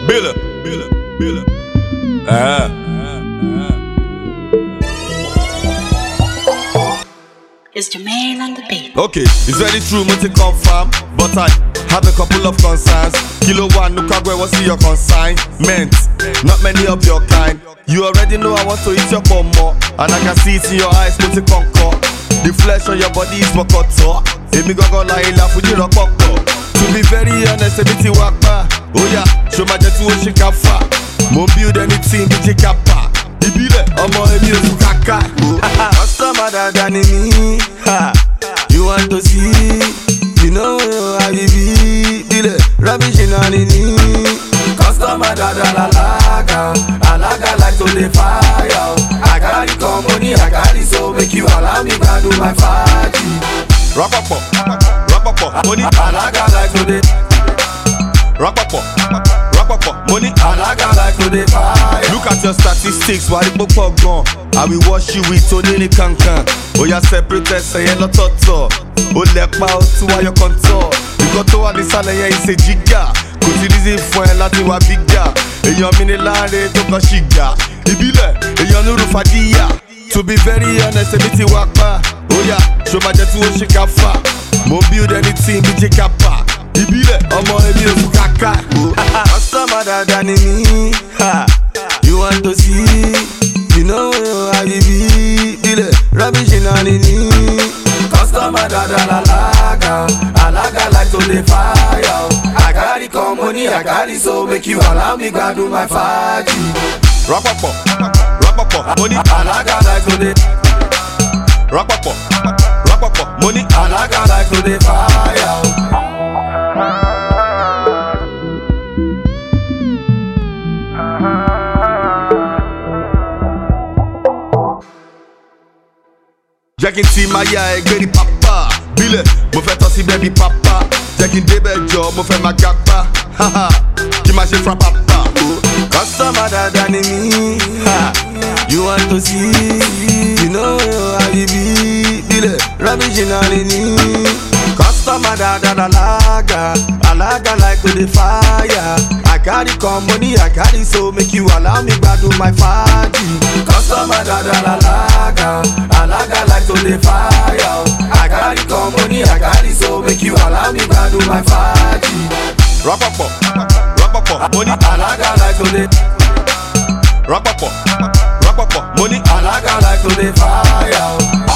Billa. It's Jermaine on the beat. Okay, it's very true, me to confirm, but I have a couple of concerns. Kilo one, no kagwe, what's your consignment? Not many of your kind. You already know I want to eat your pomo, and I can see it in your eyes, me to conquer. The flesh on your body is mokoto. If me go lie, laugh with you rock. To be very honest, a bit wakpa. Oh yeah, show my jet to shikafa. Mo build anything, DJ kappa. Ibile, omo emi osu kaka. Customer than me. You want to see? You know how we be. Dile, rubbish in on it. Customer alaga like to the fire. I got the company, I got it, so make you allow me to do my party. Rock up, money. Alaga like to the rock up, money. Alaga like to the fire. Look at your statistics, why the book gone? I will wash you with Tony Kankan. Oh, you separate, say hello toto. Oh, lepa out to your contour. You got to what the salary is a giga. Kutilize fún ẹ láti wá bíga. Èèyàn mi ni láre tó kàn ṣìgá. Ìbílẹ̀, èèyàn nuru fàdíyà. To be very honest, èmi ti wá pa. Oya, ṣo máa jẹ tí ó ṣe ká fà. Mo build anything bí jẹ́ ká pa. Ìbílẹ̀, ọmọ èmi ò fún kàkà. Customer dáadáa ni mí. You want to see? You know how you be. Ìbílẹ̀, rubbish iná ni ní. Customer dáadáa alaga like to the fire. I got the company, I got it, so make you allow me to do my party. Rock up, money. Alaga like to the rock up, money. Alaga like to the fire. Jackin ti maya egberi papa. Bile, mo fẹ́ tọ́ sí baby papa. Jackin débẹ̀ jọ, mo fẹ́ ma gapa. Haha, kí ma ṣe fra papa. Customer dáadáa ni mí. You want to see? You know how you be. Bile, rubbish iná ni ní. Customer dáadáa alaga like to the fire. I got the company, I got it, so make you allow me to do my party. Customer alaga like to the fire. I got the company, I got it, so make you allow me to do my party. Rock up, money. Alaga like to the rock up, money. Alaga like to the fire.